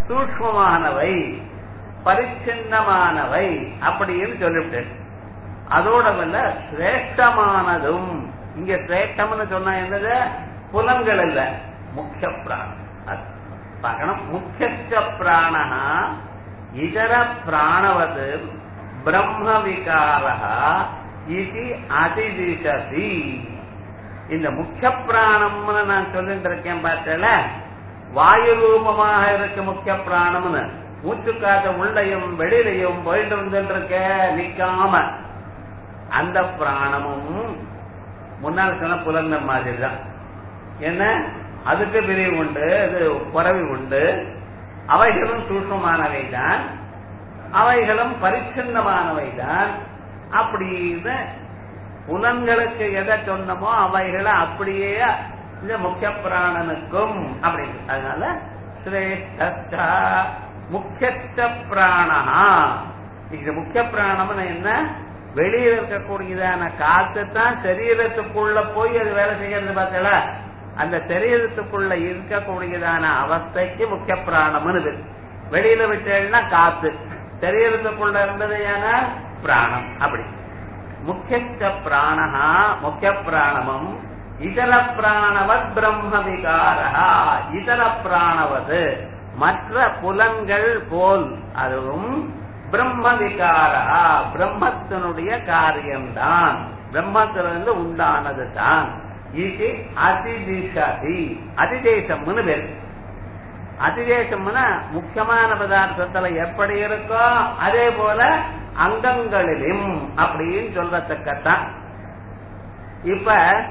சூக்ஷ்மமானவை, பரிச்சின்னமானவை அப்படின்னு சொல்லிவிட்டேன். அதோட சிரேஷ்டமானதும். இங்க சிரேஷ்டம்னு சொன்னா என்னது? புலன்கள் இல்ல, முக்கிய பிராணம். பார்க்கணும். முக்கிய பிராண இதர பிராணவது பிரம்ம விகாரா இது அதிதிசதி. இந்த முக்கிய பிராணம்னு நான் சொல்லிட்டு இருக்கேன் பார்த்தல, வாயு ரூபமாக இருக்க முக்கிய பிராணம்னு. மூச்சுக்காத உள்ளையும் வெளியிலையும் போயிட்டு வந்துட்டு இருக்க நிக்காம, அந்த பிராணமும் முன்னால் சொன்ன புலன்கள் மாதிரி தான். என்ன, அதுக்கு பிரிவு உண்டு, அது குறவி உண்டு. அவைகளும் சூக்ஷ்மமானவை தான், அவைகளும் பரிச்சின்னமானவை தான். அப்படின்னு புலன்களுக்கு எதை சொன்னமோ அவைகளை அப்படியே இந்த முக்கிய பிராணனுக்கும் அப்படி. அதனால சிரேஷ்ட முக்கிய பிராணா. இந்த முக்கிய பிராணம் என்ன? வெளியில் இருக்கக்கூடியதான காத்து தான் சரீரத்துக்குள்ள போய் அது வேலை செய்யறது பார்த்தல. அந்த சரீரத்துக்குள்ள இருக்கக்கூடியதான அவஸ்தைக்கு முக்கிய பிராணம்னு. வெளியில விட்டேன்னா காத்து, சரீரத்துக்குள்ள இருந்தது ஏன பிராணம். அப்படி முக்கிய பிராணா முக்கிய பிராணமும் இதர பிராணவத் பிரம்ம விகாரா. இதர பிராணவது மற்ற புலன்கள் போல் அதுவும் பிரம்ம விகாரா, பிரம்மத்தினுடைய காரியம்தான், பிரம்மத்திலிருந்து உண்டானது தான். இது அதிதிசதி. அதிதேசம்னு பேரு. அதிதேசம்னா முக்கியமான பதார்த்தத்துல எப்படி இருக்கோ அதே போல அங்கங்களிலும் அப்படின்னு சொல்றதுக்கத்தான். இப்ப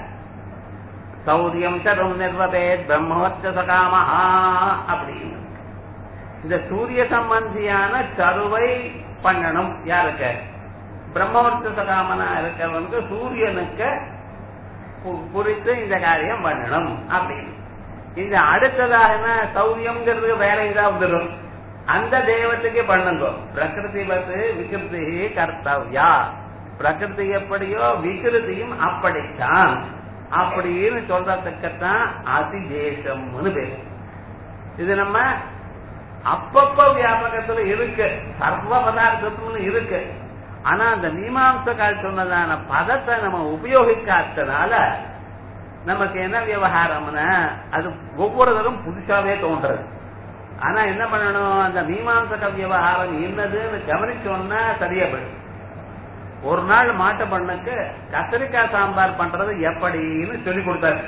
சௌரியம் சரும் நிர்வபேத் பிரம்மவச்ச சகாமஹா அப்படின்னு இந்த சூரிய சம்பந்தியான சருவை பண்ணணும். யாருக்கு? பிரம்மவர்த்த சகாமனா இருக்கிறவனுக்கு சூரியனுக்கு குறித்து இந்த காரியம் பண்ணணும் அப்படின்னு. இந்த அடுத்ததாக சௌரியம்ங்கிறது வேற ஏதாவது வரும், அந்த தெய்வத்துக்கு பண்ணுங்க. பிரகிருதி பத்து விகிருதி கர்த்தவ்யா. பிரகிருதி எப்படியோ விகிருதியும் அப்படித்தான் அப்படின்னு சொல்றதுக்குத்தான் அதிதேசம்னு பேரு. இது நம்ம அப்பப்ப வியாபகத்துல இருக்கு, சர்வ பதார்த்தத்துல இருக்கு. ஆனா அந்த மீமாம்சகால் சொன்னதான பதத்தை நம்ம உபயோகிக்காதனால நமக்கு என்ன விவகாரம்னா அது ஒவ்வொருத்தரும் புதுசாவே தோன்றது. ஆனா என்ன பண்ணணும், அந்த மீமாம்சக விவகாரம் என்னதுன்னு கவனிச்சோம்னா சரியா போயிடும். ஒரு நாள் மாட்டு பண்ணுக்கு கத்திரிக்காய் சாம்பார் பண்றது எப்படின்னு சொல்லி கொடுத்தாரு.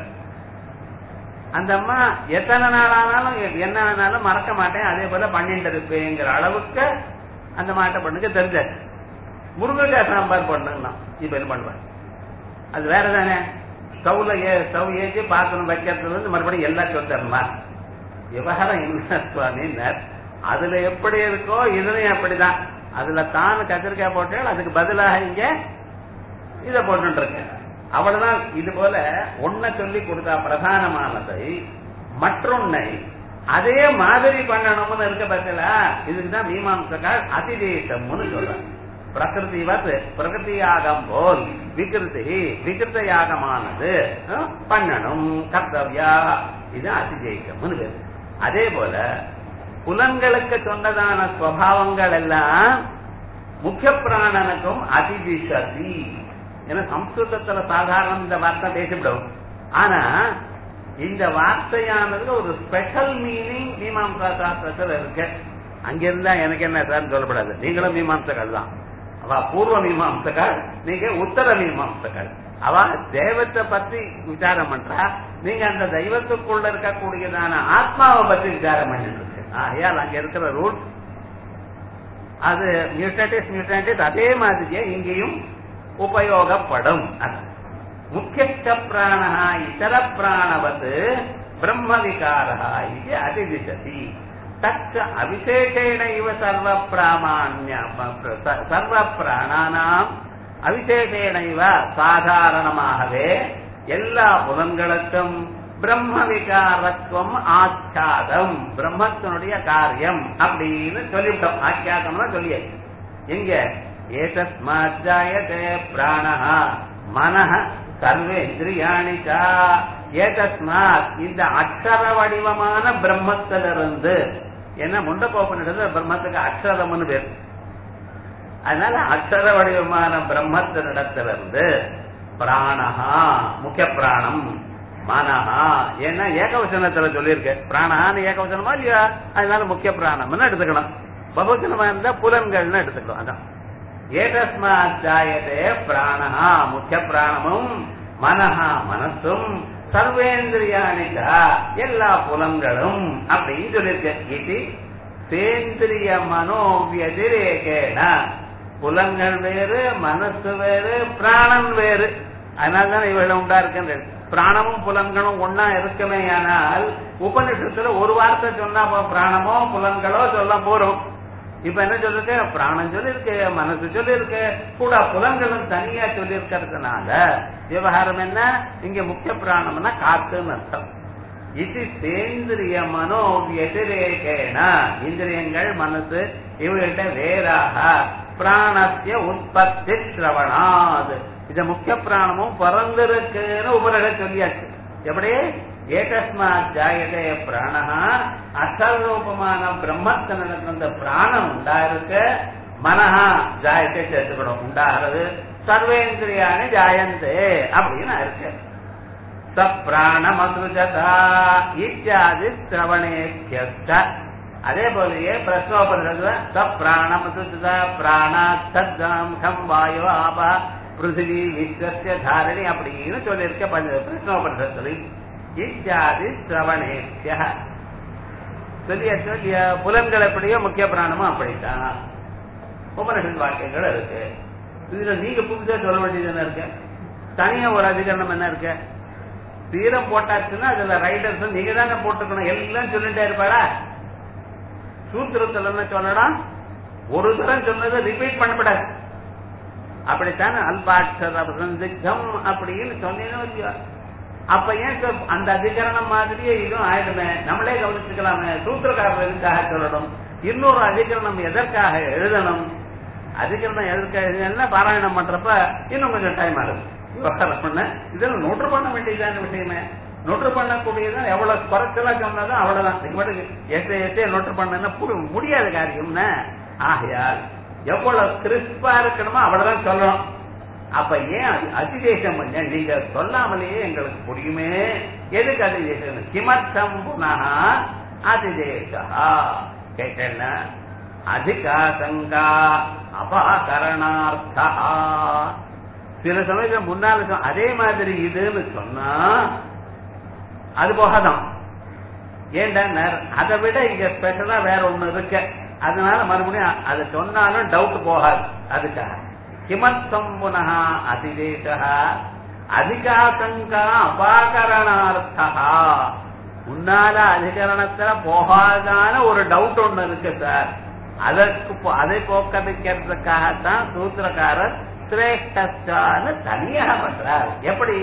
அந்த அம்மா எத்தனை நாள் ஆனாலும் என்ன ஆனாலும் மறக்க மாட்டேன், அதே போல பண்ணிட்டு இருப்பேங்கிற அளவுக்கு அந்த மாட்டை பண்ணுக்கு தெரிஞ்சாச்சு. முருங்கைக்காய் சாம்பார் பண்ணுங்கன்னா இப்ப என்ன பண்ணுவேன், அது வேற தானே. ஸ்டவ் ஏற்றி பாத்திரம் வைக்கிறது மறுபடியும் எல்லாம் சொல்லித்தரமா விவகாரம் என்ன சுவாமின்னார். அதுல எப்படி இருக்கோ இதுலயும் அப்படிதான். அதுல தான் கத்திரிக்காய் போட்டால் அதுக்கு பதிலாக இங்க இத போட்டு இருக்கேன், அவ்வளவுதான். இது போல ஒன்ன சொல்லி கொடுத்தா பிரதானமானதை மற்றொன்னை அதே மாதிரி பண்ணணும்னு இருக்க பத்தில. இதுக்குதான் மீமாம்சகால் அதிதேசம்னு சொல்றாங்க. பிரகிருதியாகம் போல் விகிருதி விகிருத்தயாகமானது பண்ணணும் கர்த்தவ்யா. இது அதிதேசம்னு பேரு. அதே போல புலன்களுக்கு சொன்னதான ஸ்வபாவங்கள் எல்லாம் முக்கிய பிராணனுக்கும் அதிதிசதி. ஏன்னா சம்ஸ்கிருதத்துல சாதாரண இந்த வார்த்தை பேசிவிடும். ஆனா இந்த வார்த்தையானது ஒரு ஸ்பெஷல் மீனிங் மீமாம்சா சாஸ்திரத்துல இருக்கு. அங்கிருந்தா எனக்கு என்ன சார் சொல்லப்படாது. நீங்களும் மீமாம்சகள் தான். அவ பூர்வ மீமாம்சகள், நீங்க உத்தர மீமாம்சகள். அவ தெய்வத்தை பத்தி விசாரம் பண்றா, நீங்க அந்த தெய்வத்துக்குள்ள இருக்கக்கூடியதான ஆத்மாவை பத்தி விசாரம் பண்ணிட்டு இருக்கு. ஆகையால் அங்க இருக்கிற ரூல்ஸ் அது மியூட்டன்டிஸ் அதே மாதிரியே இங்கேயும் உபயோகப்படும். முக்கிய பிராண இதர பிராணவது பிரம்ம விகாரா இது அதிதிசதி. தச்ச அவிசேஷேண இவ சர்வ பிராணானாம் அவிசேஷேண இவ சாதாரணமாகவே எல்லா புலன்களுக்கும் பிரம்ம விகாரத்துவம் ஆச்சாதம், பிரம்மத்தினுடைய காரியம் அப்படின்னு சொல்லிவிட்டோம். ஆச்சாதம்னா சொல்லிய எங்க ஏதஸ்மாஜாயதே பிராணஹ மனஹ சர்வேந்திரியாணி ச. ஏதஸ்மாத் இந்த அக்ஷர வடிவமான பிரம்மத்திலிருந்து ஏன்னா முண்டகோபனிடத்துல பிரம்மத்துக்கு அக்ஷரம்னு பேர். அதனால அக்ஷர வடிவமான பிரம்மத்தினிடத்திலிருந்து பிராணஹா முக்கிய பிராணம், மனஹா ஏன்னா ஏகவசனத்துல சொல்லியிருக்க பிராணஹான்னு ஏகவசனமா இல்லையா, அதனால முக்கிய பிராணம்னு எடுத்துக்கணும். பகுவச்சனமா இருந்தா புலன்கள்னு எடுத்துக்கணும். அதான் ஏகஸ்மாத் ஜாயதே பிராணஹா முக்கிய பிராணமும், மனஹா மனசும், சர்வேந்திரியானிகா எல்லா புலன்களும் அப்படின்னு சொல்லியிருக்க. இது சேந்திரிய மனோவியதிரேகேன புலன்கள் வேறு, மனசு வேறு, பிராணம் வேறு. அதனால்தான் இவள உண்டா இருக்கின்றது. பிராணமும் புலன்களும் ஒன்னா இருக்குமே. ஆனால் உபநிஷத்துல ஒரு வார்த்தை சொன்னா பிராணமோ புலன்களோ சொல்ல போறோம். இப்ப என்ன சொல்லிருக்கு, பிராணம் சொல்லிருக்கு, மனசு சொல்லிருக்கு, கூட புலன்களும் தனியா சொல்லி இருக்கிறதுனால விவகாரம் என்ன, இங்க முக்கிய பிராணம்னா காத்துன்னு அர்த்தம். இது சேந்திரிய மனோ எதிரேகேன இந்திரியங்கள் மனசு இவர்கிட்ட வேறாக பிராணத்திய உற்பத்தி சிரவணாது இந்த முக்கிய பிராணமும் பிறந்திருக்குன்னு உபரிட சொல்லியாச்சு. எப்படி ஏகஸ்மாத் ஜாயதே பிராணஹா அசரூபமான பிரம்மத்தினருக்கு அந்த பிராணம் உண்டா இருக்கு, மனஹா ஜாயத்தை சேர்த்துக்கணும் உண்டாகிறது, சர்வேந்திரியானி ஜாயந்தே அப்படின்னு இருக்கு. சப்ராணமசுஜதா இத்தியாதி சிரவணேத்யஸ்த. அதே போலயே பிரஸ்னோபனிஷத்துல சப்ராணமசுஜதா பிராணாத் சத்ஜனம் கம் வாயு ஆபா பிருத்திவி விஸ்வஸ்ய தாரணி அப்படின்னு சொல்லியிருக்க பிரஸ்னோபனிஷத்துல. இத்தியாதி சிரவணேத்ய சொல்லிய புலன்கள் எப்படியோ முக்கிய பிராணமும் அப்படித்தான் உபனிஷத் வாக்கியங்கள் இருக்கு. இதுல நீங்க புதுசா சொல்ல வேண்டியது என்ன இருக்கு, தனியா ஒரு அதிகரணம் என்ன இருக்கு, தீரம் போட்டாச்சுன்னா அதுல ரைடர்ஸ் நீங்க தானே போட்டுக்கணும், எல்லாம் சொல்லிட்டே இருப்பாடா. சூத்திரத்துல என்ன சொல்லணும், ஒரு தரம் சொன்னதை ரிப்பீட் பண்ணப்படாது. அப்படித்தான் அல்பாட்சரம் அப்படின்னு சொன்னீங்க. அப்ப ஏன் அந்த அதிகரணம் மாதிரியே இதுவும் ஆயிடுமே, நம்மளே கவனிச்சுக்கலாமே. சூத்திரக்காரர் எதுக்காக சொல்லணும், இன்னொரு அதிகரணம் எதற்காக எழுதணும், அதிகரணம் எதற்காக எழுதுனா பாராயணம் பண்றப்ப இன்னும் கொஞ்சம் டைம் ஆகுது. இதெல்லாம் நோட்டு பண்ண வேண்டியதான விஷயமே. நோட்டு பண்ணக்கூடியதான் எவ்வளவு குறைச்சலா சொன்னதும் அவ்வளவுதான். எஸ்ஐ நோட்டு பண்ண முடியாத காரியம்னு. ஆகையால் எவ்வளவு கிறிஸ்பா இருக்கணுமோ அவ்வளவுதான் சொல்லணும். அப்ப ஏன் அதிதேசம் பண்ண, நீங்க சொல்லாமலேயே எங்களுக்கு புரியுமே. எதுக்கு அதிதேசம், கிமர்த்தம் புனः அதிதேசா கேட்டேன்னா அதிகாசங்கா அபாகரணார்த்தா. சில சமயத்துல முன்னால அதே மாதிரி இதுன்னு சொன்னா அது போகாதான். ஏன்டா அதை விட இங்க ஸ்பெஷலா வேற ஒண்ணு இருக்கு, அதனால மறுபடியும் அதை சொன்னாலும் டவுட் போகாது. அதுக்காக கிமர்த்தம் புனः அதிதேசா அதிகாசங்கா அபாகரணார்த்தா. முன்னால அதிகரணத்துல போகாதான ஒரு டவுட் ஒண்ணு இருக்கு சார், அதை போக்கடிக்கிறதுக்காகத்தான் சூத்திரக்காரர் சிரேஷ்டான்னு தனியாக பண்றார். எப்படி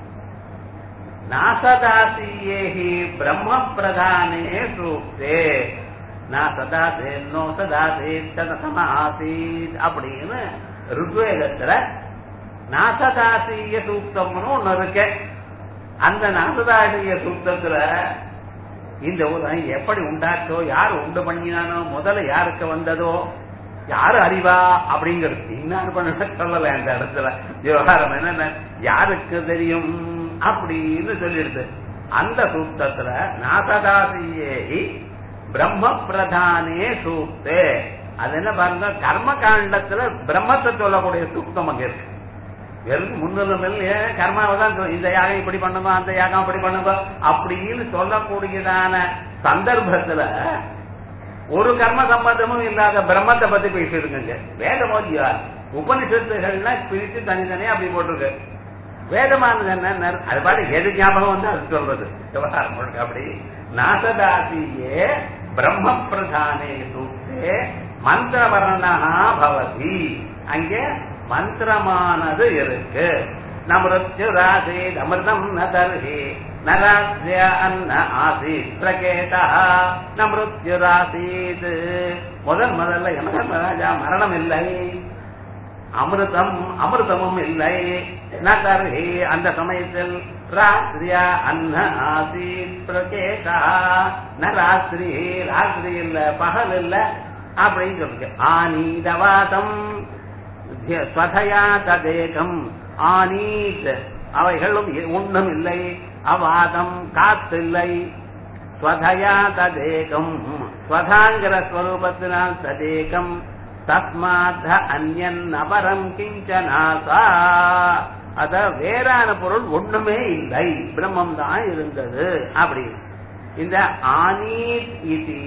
நாசதாசியேஹி பிரம்ம பிரதானே சூக்தே நாசதாசே நோ சதாசே ததசம ஆசீத் அப்படின்னு ருக்வேதத்துல நாசதாசிய சூக்தம்னு ஒண்ணு இருக்கு. அந்த நாசதாசிய சூக்தத்துல இந்த உலகம் எப்படி உண்டாச்சோ, யாரு உண்டு பண்ணினானோ, முதல்ல யாருக்கு வந்ததோ, யாரு அறிவா அப்படிங்கிறது இன்னொரு பண்ண சொல்லல. அந்த இடத்துல விவகாரம் என்னன்னா யாருக்கு தெரியும் அப்படின்னு சொல்லிடுது. அந்த சூக்தத்துல நாசதாசியே பிரம்ம பிரதானே சூக்தே. அது என்ன பாருங்க, கர்ம காண்டத்துல பிரம்மத்தை சொல்லக்கூடிய சூக்தம் அங்க இருக்கு. வெறும் முன்னுரிமையில் கர்மாவதான் இந்த யாகம் இப்படி பண்ணுங்க, அந்த யாகம் அப்படி பண்ணுங்க அப்படின்னு சொல்லக்கூடியதான சந்தர்ப்பத்துல ஒரு கர்ம சம்பந்தமும் இல்லாத பிரம்மத்தை பத்தி பேசிருக்குங்க. வேதமோதியா உபனிஷத்துகள்னா பிரிச்சு தனித்தனியா அப்படி போட்டிருக்கு. வேதமானது என்ன, அது பாட்டு எது ஞாபகம் வந்து அது சொல்றது விவகாரம் முழுக்க. அப்படி நாசதாசியே பிரம்ம பிரதானே சூக்தே மந்திர வர்ணா பவதி. அங்கே மந்திரமானது இருக்கு. நமிருத்யு ராசீத் அமிர்தம் ந தர்ஹி நராஸ்ய அன்ன ஆசீத் பிரகேதா நமிருத்யு ராசீத். முதல்ல யமதர்மராஜா மரணம் இல்லை, அமிர்தமும் இல்லை. நகர்ஹி அந்த சமயத்தில் ராத்திரியா அன்ன ஆசீத் பிரகேதா ந ராத்திரி இல்ல பகல் இல்ல அப்படின்னு சொல்லுங்க. ஆனீதவாதம் ஸ்வதயா ததேகம் ஆனீத் அவைகளும் ஒன்றும் இல்லை. அவாதம் காத்தில்லை. ஸ்வதயா ததேகம் ஸ்வதாங்கிற ஸ்வரூபத்தினால் ததேகம் தஸ்மாத் அன்யன் அபரம் கிஞ்சனாசா அத வேறான பொருள் ஒண்ணுமே இல்லை, பிரம்மம் தான் இருந்தது. அப்படி இந்த ஆனீத் இது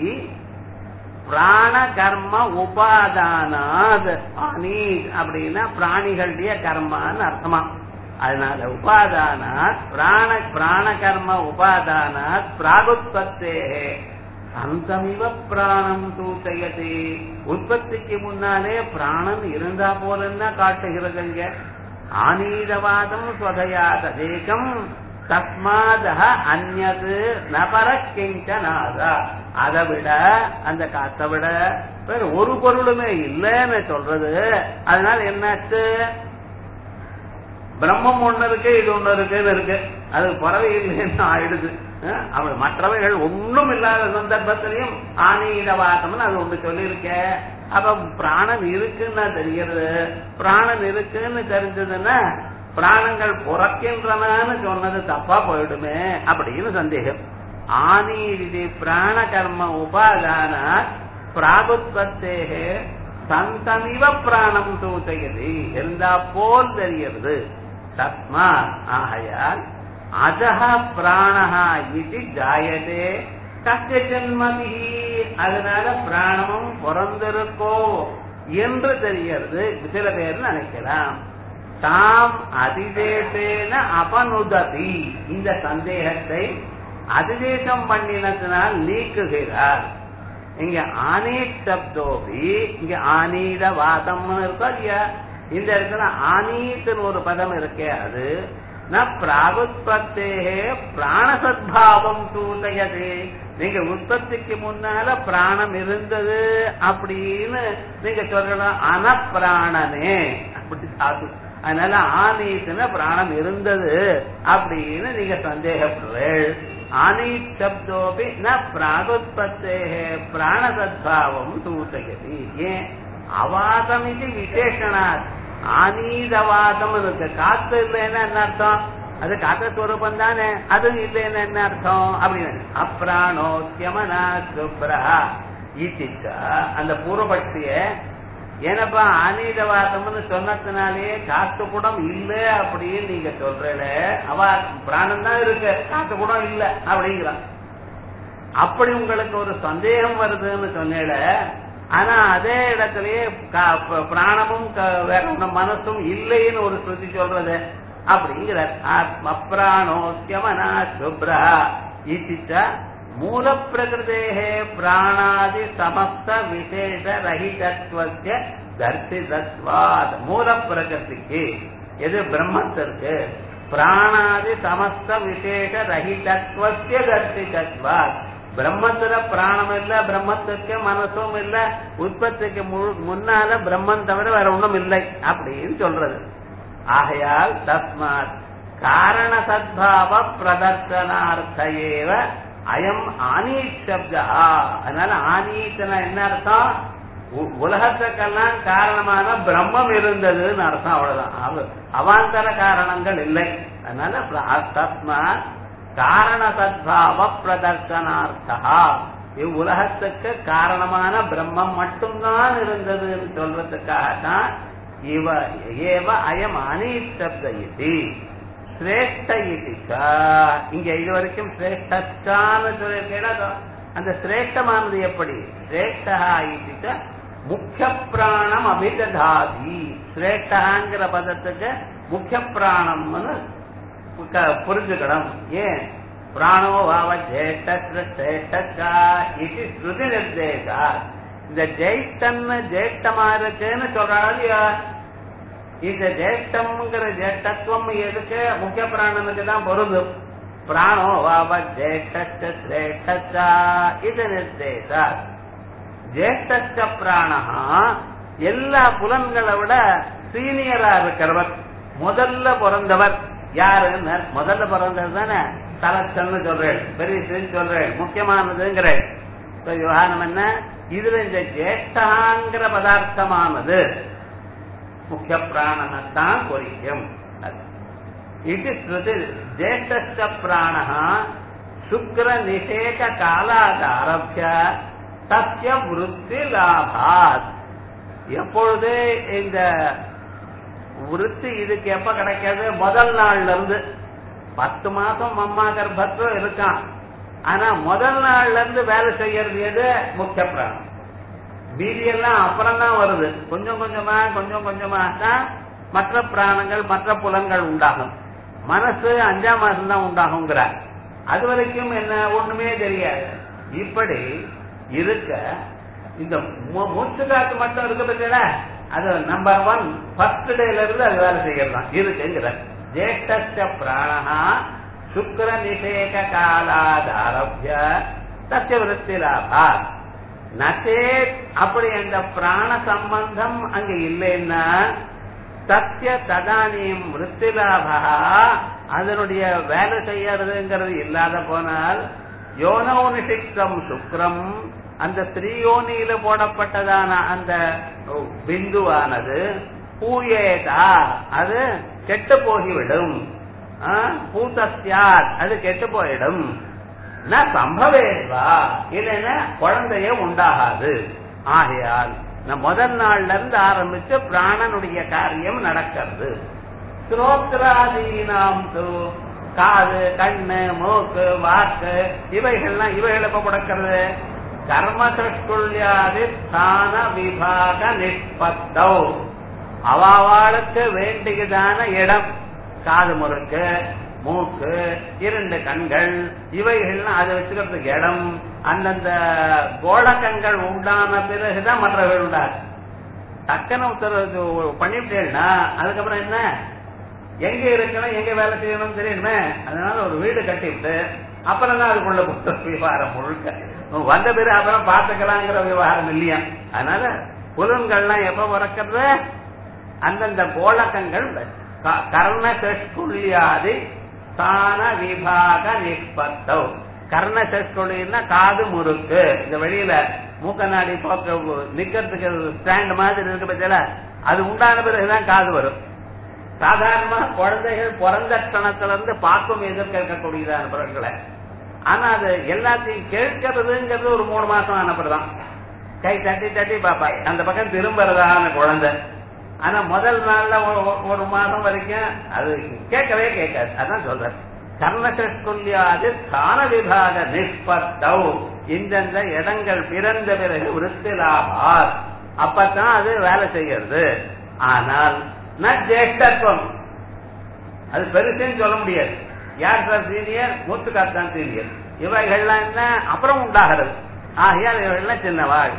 பிராண கர்ம உபாதானாத். ஆனீத் அப்படின்னா பிராணிகளுடைய கர்மான்னு அர்த்தமா. அதனால உபாதானாத் பிராண கர்ம உபாதானாத் பிராகுத்பத்தே அந்தமிவ பிராணம் சூச்சயதி. உற்பத்திக்கு முன்னாலே பிராணன் இருந்தா போலன்னா காட்டுகிறதுங்க. ஆனீதவாதம் ஸ்வதயா ததேகம் தஸ்மாதஹ அன்யது நபர கிஞ்சனாதா. அதை விட அந்த காத்தை விட வேற ஒரு பொருளுமே இல்லைன்னு சொல்றது. அதனால என்னாச்சு, பிரம்மம் ஒண்ணு இருக்கு இது ஒண்ணு இருக்குன்னு இருக்கு, அது பறவை இல்லைன்னு ஆயிடுது. அவள் மற்றவைகள் ஒண்ணும் இல்லாத சந்தர்ப்பத்திலையும் ஆனீதவாதம்னு அது ஒண்ணு சொல்லியிருக்க. அப்ப பிராணன் இருக்குன்னு தெரிகிறது. பிராணன் இருக்குன்னு தெரிஞ்சதுன்னா பிராணங்கள் புறக்கின்றனன்னு சொன்னது தப்பா போயிடுமே அப்படின்னு சந்தேகம். ஆனீதி பிராண கர்ம உபாதான பிராகுத்பத்தேகே சந்தமிவ பிராணம் சூச்சயதி இருந்தா போல் தெரிகிறது. தஸ்மா ஆகையால் அஜஹ பிராணஹா இது ஜாயதே கஷ்ட ஜன்மதி. அதனால பிராணமும் பிறந்திருக்கோ என்று தெரிகிறது சில பேர் நினைக்கலாம். தாம் அதிதேசேன அபனுததி இந்த சந்தேகத்தை அதிதேசம் பண்ணினத்தினால் நீக்குகிறார். இங்க ஆனீத் சப்தோபி இங்க ஆனீத வாதம் இருக்கா இல்லையா, இந்த இடத்துல ஆனீத்துன்னு ஒரு பதம் இருக்கே, அது ந பிராகுத்பத்தே பிராணசத்பாவம் சூச்சயதே. நீங்க உற்பத்திக்கு முன்னால பிராணம் இருந்தது அப்படின்னு நீங்க சொல்லலாம். அனப்பிராணனே அப்படி சாது. அதனால ஆனீத்துன பிராணம் இருந்தது அப்படின்னு நீங்க சந்தேகப்படுறீர்கள். ஆனீத் சப்தோபி ந பிராகுத்பத்தே பிராணசத்பாவம் சூச்சயதி. ஏன் அவாதம் இது விசேஷனாத். ஆனீதவாதம் இருக்கு. காத்து இல்லைன்னா என்ன அர்த்தம், அது காத்த ஸ்வரூபம் தானே, அது இல்லைன்னா என்ன அர்த்தம் அப்படின்னு. அப்ராணோத்யமனா சுப்ரா இச்சிச்ச அந்த பூர்வபட்சிய ஏனப்பா ஆனீதவாதம்னு சொன்னதுனாலே காத்து குடம் இல்லை அப்படின்னு நீங்க சொல்றல. அவ பிராணம் தான் இருக்கு, காத்து குடம் இல்லை அப்படிங்கிறான். அப்படி உங்களுக்கு ஒரு சந்தேகம் வருதுன்னு சொன்னேல, ஆனா அதே இடத்திலேயே பிராணமும் வேற மனசும் இல்லைன்னு ஒரு ஸ்ருதி சொல்றது அப்படிங்கிற. அப்ராணோத்யமனா சுப்ரா இச்சிச்ச மூல பிரகிருதேஹே பிராணாதி சமஸ்த விசேஷ ரஹிதத்வஸ்ய தர்சிதத்வாத். மூல பிரகிருதிக்கு எது பிரம்மத்திற்கு பிராணாதி சமஸ்த விசேஷ ரஹிதத்வஸ்ய தர்சிதத்வாத். பிரம்மத்துல பிராணம் இல்ல, பிரம்மத்துக்கு மனசும் இல்ல, உற்பத்திக்கு முன்னால பிரம்மன் தவிர வேற ஒண்ணும் இல்லை அப்படின்னு சொல்றது. ஆகையால் தஸ்மாத் காரண சத்பாவ பிரதர்சனார்த்தேவ அயம் ஆனீத் சப்தா. அதனால ஆனீத்னா என்ன அர்த்தம், உலகத்துக்கெல்லாம் காரணமான பிரம்மம் இருந்ததுன்னு அர்த்தம். அவ்வளவுதான், அவாந்தர காரணங்கள் இல்லை. அதனால தஸ்மாத் காரண சத்பாவ பிரதர்சனார்த்தா. இவ்வுலகத்துக்கு காரணமான பிரம்மம் மட்டும்தான் இருந்ததுன்னு சொல்றதுக்காகத்தான் இவ ஏவ அயம் அனீத் சப்த இதி சிரேஷ்ட இதிக்கா. இங்க இதுவரைக்கும் சிரேஷ்டான்னு சொல்லியிருக்கேன். அந்த சிரேஷ்டமானது எப்படி, சிரேஷ்டா இதிக்க முக்கிய பிராணம் அபிததாதி. சிரேஷ்டங்கிற பதத்துக்கு முக்கிய பிராணம்னு புரிஞ்சுக்கணும். ஏன் பிராணோ வாவ ஜேஷ்டா இது ஸ்ருதி நிர்தேசா. இந்த ஜெயிஷ்டன்னு ஜேஷ்டமா இருக்குன்னு சொல்றாங்க. இந்த ஜேஷ்டம்ங்கிற ஜேஷ்டத்துவம் எதுக்கு, முக்கிய பிராணனுக்கு தான் பொருந்தும். பிராணோ வாவ ஜேஷ்டா இது நிர்தேசா. ஜேஷ்ட பிராணா எல்லா புலன்களை விட சீனியரா இருக்கிறவர், முதல்ல பிறந்தவர் யாருன்னு, முதல்ல பிறந்தது தானே தலைச்சல்னு சொல்றேன், பெரிய சொல்றேன், முக்கியமானதுங்கிறேன். விவகாரம் என்ன, இதுல இந்த ஜேஷ்டாங்கிற பதார்த்தமானது முக்கிய பிராணத்தான் குறிக்கும். இது ஸ்ருதி ஜேஷ்ட பிராண சுக்ர நிஷேக காலாதாரப்ய சத்திய விருத்தி லாபாத். எப்பொழுது இந்த விருத்தி இதுக்கு எப்ப கிடைக்காது, முதல் நாள்ல இருந்து 10 மாசம் அம்மா கர்ப்பத்துல இருக்கான். ஆனா முதல் நாள்ல இருந்து வேலை செய்யறது எது, முக்கிய பிராணம். மீதி எல்லாம் அப்புறம் தான் வருது, கொஞ்சம் கொஞ்சமா தான் மற்ற பிராணங்கள் மற்ற புலன்கள் உண்டாகும். மனசு 5ஆம் மாசம் தான் உண்டாகுங்கிறார். அது வரைக்கும் என்ன ஒண்ணுமே தெரியாது. இப்படி இருக்க இந்த மூச்சு காத்து மட்டும் இருக்க பத்தியா, அது நம்பர் 1 ஃபர்ஸ்ட் டேல இருந்து அது வேலை செய்யறதான் இருக்குங்கிற. ஜேஷ்ட பிராணா சுக்ர நிஷேக காலாதாரப்ய சத்திய விருத்தி லாபா நசே. அப்படி அந்த பிராண சம்பந்தம் அங்க இல்லைன்னா சத்திய ததானியம் விருத்தி லாபா, அதனுடைய வேலை செய்யறதுங்கிறது இல்லாத போனால் யோனோ நிஷிக்தம் சுக்ரம், அந்த ஸ்ரீயோனியில போடப்பட்டதான அந்த பிந்துவானது பூயேதா, அது கெட்டு போகிவிடும். பூதஸ்யாத், அது கெட்டு போயிடும். ந சம்பவேவா, இல்லைன்னா குழந்தைய உண்டாகாது. ஆகையால் முதல் நாள்ல இருந்து ஆரம்பிச்சு பிராணனுடைய காரியம் நடக்கிறது. ஸ்ரோத்ராதீனாம் காது, கண்ணு, மூக்கு, வாக்கு இவைகள் எப்ப கொடுக்கிறது, கர்மசஷ்குல்யாதி ஸ்தான விபாக நிஷ்பத்தௌ, அவாளுக்கு வேண்டியதான இடம், காது முறுக்கு, மூக்கு, 2 கண்கள் இவைகள்லாம் அதை வச்சுக்கிறதுக்கு இடம், அந்தந்த கோலக்கங்கள் உண்டான பிறகுதான் மற்றவர்கள் உண்டாது. டக்குன்னு உத்தரவு பண்ணிவிட்டேன்னா அதுக்கப்புறம் என்ன, எங்க இருக்கணும் எங்க வேலை செய்யணும் தெரியணுமே. அதனால ஒரு வீடு கட்டிவிட்டு அப்புறம் தான் அதுக்குள்ள விவகாரம் முழுக்க வந்த பிறகு அப்புறம் பார்த்துக்கலாங்கிற விவகாரம் இல்லையா. அதனால புலன்கள்லாம் எப்ப பிறக்கிறது, அந்தந்த கோலக்கங்கள் கர்ணசஷ்குல்யாதி ஸ்தான விபாக நிஷ்பத்தௌ. கர்ணசஷ்குலின்னா காது முறுக்கு, இந்த வெளியில மூக்கநாடி நிக்கிறதுக்கு ஸ்டாண்ட் மாதிரி இருக்கு பட்சல, அது உண்டான பிறகுதான் காது வரும். சாதாரணமா குழந்தைகள் பிறந்த கணத்துல இருந்து பார்க்கும் எதிர்க்கக்கூடியதான பொருட்களை, ஆனா அது எல்லாத்தையும் கேட்கறதுங்கிறது ஒரு 3 மாசம் ஆனப்பதான். கை தட்டி பாப்பா அந்த பக்கம் திரும்புறதான குழந்தை. ஆனா முதல் நாள்ல 1 மாசம் வரைக்கும் அது கேட்கவே கேட்காது. அதான் சொல்ற கர்ணசஷ்குல்யாது ஸ்தான விபாக நிஷ்பத்தௌ, இந்தந்த இடங்கள் பிறந்த பிறகு விருத்தி லாபார், அப்பதான் அது வேலை செய்யறது. ஆனால் ஜேஷ்டத்துவம் அது பெருசுன்னு சொல்ல முடியாது. யார் சார் சீனியர், மூத்துக்காத்தான் சீனியர். இவைகள்லாம் என்ன அப்புறம் உண்டாகிறது. ஆகையால் இவைகள்லாம் சின்னவாள்.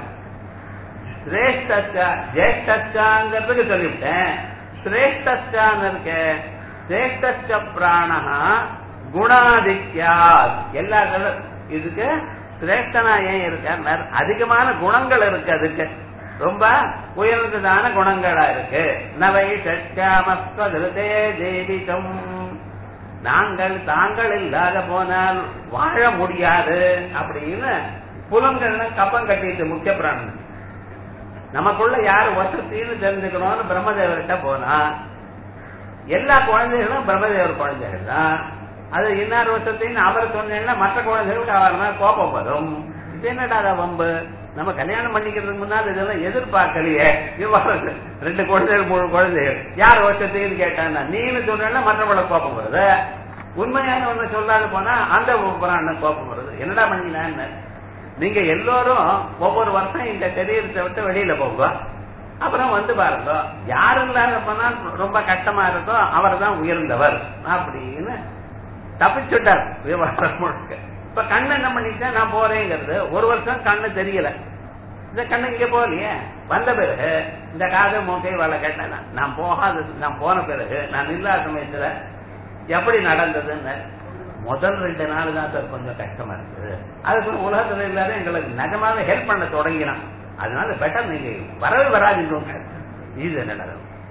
ஜேஷ்டாங்கிறதுக்கு சொல்லிவிட்டேன். சிரேஷ்டான்னு இருக்க சிரேஷ்ட பிராணா குணாதித்யா, எல்லா இதுக்கு சிரேஷ்டனா ஏன் இருக்க, அதிகமான குணங்கள் இருக்கு, அதுக்கு ரொம்ப உயர்ந்ததான குணங்களா இருக்கு. நவை சட்சாமஸ்வதே தேவிதம், தாங்கள் இல்லாத போனால் வாழ முடியாது அப்படின்னு புலங்கள் கப்பம் கட்டிட்டு முக்கிய பிராணம். நமக்குள்ள யாரு வசத்தின்னு தெரிஞ்சுக்கணும்னு பிரம்மதேவர்கிட்ட போனா, எல்லா குழந்தைகளும் பிரம்மதேவர் குழந்தைகள் தான். அது இன்னார் வசத்தின்னு அவர் சொன்னேன்னா மற்ற குழந்தைகளுக்கு அவர் கோபம் வரும். இது என்னடா வம்பு, நம்ம கல்யாணம் பண்ணிக்கிறதுக்கு முன்னாடி இதெல்லாம் எதிர்பார்க்கலையே. 2 குழந்தைகள் 3 குழந்தைகள் யார் வசத்தின்னு கேட்டான்னா நீனு சொன்னா மற்றவங்கள கோபம் வருது. உண்மையான ஒண்ணு சொல்லாது போனா அந்த புராணம் கோபம் வருது. என்னடா பண்ணினான்னு, நீங்க எல்லோரும் ஒவ்வொரு வருஷம் இந்த சரீரத்தை விட்டு வெளியில போங்க, அப்புறம் வந்து பாருங்க, யாரு இல்லாத போனா ரொம்ப கஷ்டமா இருக்கோ அவர் தான் உயர்ந்தவர் அப்படின்னு தப்பிச்சுட்டார் விவகாரம் முழுக்க. இப்ப கண்ணு என்ன பண்ணிட்டா, நான் போறேங்கிறது 1 வருஷம் கண்ணு தெரியல, இந்த கண்ணு இங்க போகலையே. வந்த பிறகு இந்த காது மூக்கை வள கேட்டேன், நான் போன பிறகு நான் இல்லாத சமயத்துல எப்படி நடந்ததுன்னு முதல் 2 நாள் தான் சார் கொஞ்சம் கஷ்டமா இருக்குது. அதுக்கு உலகத்துல இல்லாத எங்களுக்கு நிஜமாவே ஹெல்ப் பண்ண தொடங்கினான். அதனால பெட்டர் நீங்க வரவே வராது. இது நடக்கும்.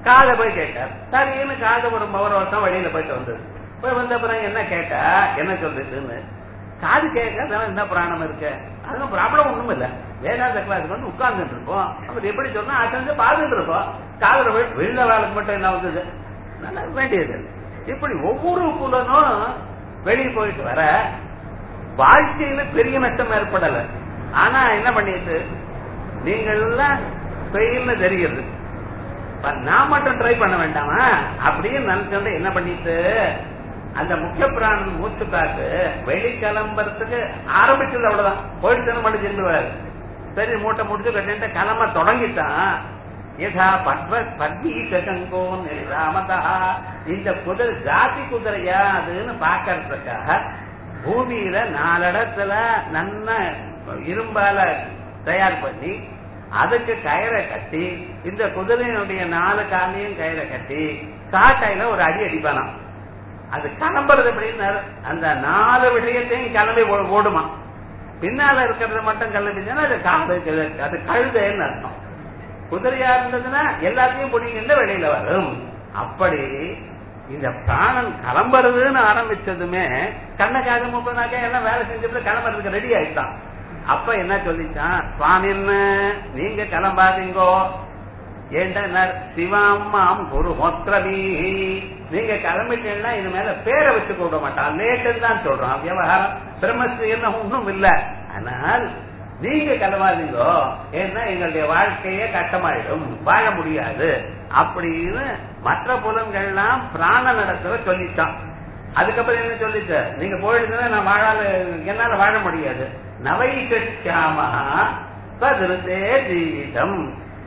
காதை போய் கேட்டார். சரின்னு காதை ஒரு வருஷம் வெளியில போயிட்டு வந்தது. போய் வந்த அப்புறம் என்ன கேட்டா என்ன சொல்றதுன்னு காது கேட்க என்ன பிராணம் இருக்கு, அதுவும் ப்ராப்ளம் ஒண்ணும் இல்ல. வேதாந்த கிளாஸுக்கு வந்து உட்கார்ந்துட்டு இருக்கோம், அவர் எப்படி சொன்னா அட்டந்து பார்த்துட்டு இருக்கோம், காதல வெளில வேலைக்கு மட்டும் என்ன வந்தது நல்லா வேண்டியது. இப்படி ஒவ்வொரு புலனும் வெளியே போயிட்டு வர வாழ்க்கையில பெரிய நஷ்டம் ஏற்படல. ஆனா என்ன பண்ணிட்டு நீங்கள் எல்லாம் ஃபெயில்னு தெரிகிறது, நான் மட்டும் ட்ரை பண்ண வேண்டாமா அப்படின்னு நினைச்சோட என்ன பண்ணிட்டு அந்த முக்கிய பிராணம் மூச்சு காத்து வெளி கிளம்புறதுக்கு ஆரம்பிச்சது அவ்வளவுதான். போயிட்டு மட்டும் செல்லுவாரு. சரி மூட்டை முடிச்சு கட்டிட்டு கிளம்ப தொடங்கிட்டான். யதா பத்மீகங்கோன் ராமதா, இந்த குதிரை ஜாதி குதிரையா அதுன்னு பாக்கிறதுக்காக பூமியில 4 இடத்துல நல்ல இரும்பால தயார் பண்ணி அதுக்கு கயிறை கட்டி இந்த குதிரையினுடைய 4 காலையும் கயிறை கட்டி காட்டையில ஒரு அடி அடிப்பானாம். அது கிளம்புறது எப்படின்னு அந்த 4 விஷயத்தையும் கிளம்பி ஓடுமா. பின்னால இருக்கிறது மட்டும் கிளம்பிச்சுன்னா அது காது, அது கழுதைன்னு அர்த்தம். குதிரையா இருந்ததுன்னா எல்லாத்தையும் பிடிக்கின்ற வெளியில வரும். அப்படி இந்த பிராணன் கிளம்புறதுன்னு ஆரம்பிச்சதுமே கண்ணக்காக 30 எல்லாம் வேலை செஞ்சுட்டு கிளம்புறதுக்கு ரெடி ஆயிட்டான். அப்ப என்ன சொல்லிச்சான், சுவாமின்னு நீங்க கிளம்பாதீங்கோ, ஏண்டா சிவாம்மாம் குரு மொத்திரவி, நீங்க கிளம்பிட்டீங்கன்னா இது மேல பேரை வச்சு கூட மாட்டான், லேட்டுன்னு தான் சொல்றான். விவகாரம் பிரம்மஸ்ரீ என்ன ஒண்ணும் இல்ல, ஆனால் நீங்க கிளம்பாதீங்கோ, ஏன்னா எங்களுடைய வாழ்க்கையே கஷ்டமாயிடும், வாழ முடியாது அப்படின்னு மற்ற புலன்கள்லாம் பிராண நடத்த சொல்லிட்டான். அதுக்கப்புறம் என்ன சொல்லிச்சு, நீங்க போயிட்டு நான் வாழாத, என்னால வாழ முடியாது. நவைகட்சாமா பதிருந்தே ஜீவிதம்,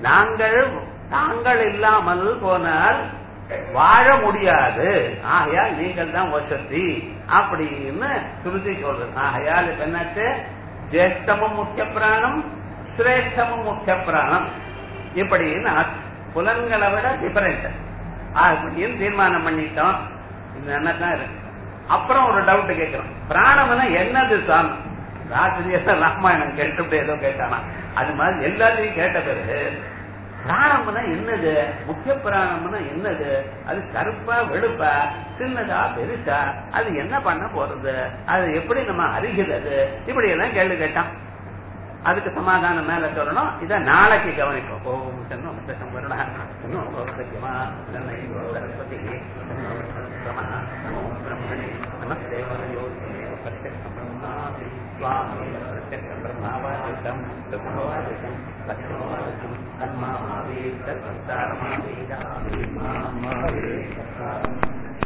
நாங்கள் இல்லாமல் போனால் வாழ முடியாது, ஆகையால் நீங்கள் தான் வசதி அப்படின்னு சுருதி சொல்றது. ஆகையால் என்னாச்சு, ஜேஷ்டமும் முக்கிய பிராணம் சிரேஷ்டமும் முக்கிய பிராணம் இப்படின்னு புலன்களை விட டிஃபரெண்ட் அப்படின்னு தீர்மானம் பண்ணிட்டோம். இது என்னதான் இருக்கு. அப்புறம் ஒரு டவுட் கேட்கிறோம், பிராணம்னா என்னது சாமி? ராத்திரியெல்லாம் ராமாயணம் கேட்டு ஏதோ கேட்டானா, அது மாதிரி எல்லாத்தையும் கேட்ட பிறகு பிராணம்னா என்னது, முக்கிய பிராணம்னா என்னது, அது கருப்பா வெளுப்பா சின்னதா பெருசா, அது என்ன பண்ண போறது, அது எப்படி நம்ம அறிகிறது, இப்படி எல்லாம் கேள்வி கேட்டான். அதுக்கு சமாதானம் மேல சொல்லணும். இத நாளைக்கு கவனிப்போம். ஓம் சன்னோ சம்பரணா சன்னோ பவத்யமா சன்னை சரஸ்வதி நமோ பிரம்மணே நமஸ்தே வயோஸ்மே பிரத்யக்ஷ பிரம்மாஸ்மி ஸ்வாமி பிரத்யக்ஷ பிரம்மாவாதிதம் தத்வாதிதம் தத்வாதிதம் தன்மாவே தத்சாரமாவே தாமே மாமே